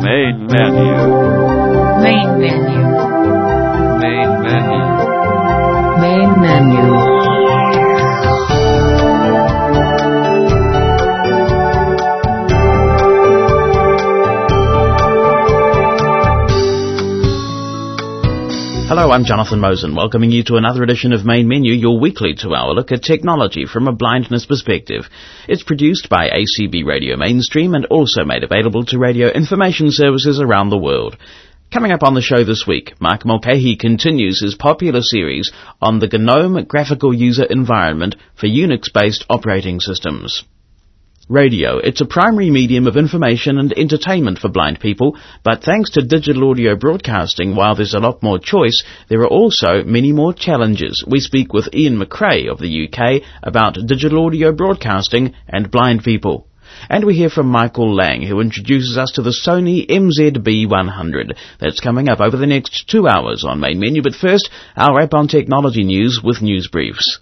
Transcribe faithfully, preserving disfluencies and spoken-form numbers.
Main menu. Main menu. Main menu. Main menu. Hello, I'm Jonathan Mosen, welcoming you to another edition of Main Menu, your weekly two-hour look at technology from a blindness perspective. It's produced by A C B Radio Mainstream and also made available to radio information services around the world. Coming up on the show this week, Mark Mulcahy continues his popular series on the GNOME graphical user environment for Unix-based operating systems. Radio. It's a primary medium of information and entertainment for blind people, but thanks to digital audio broadcasting, while there's a lot more choice, there are also many more challenges. We speak with Ian McRae of the U K about digital audio broadcasting and blind people. And we hear from Michael Lang, who introduces us to the Sony M Z B one hundred. That's coming up over the next two hours on Main Menu, but first, our wrap on technology news with news briefs.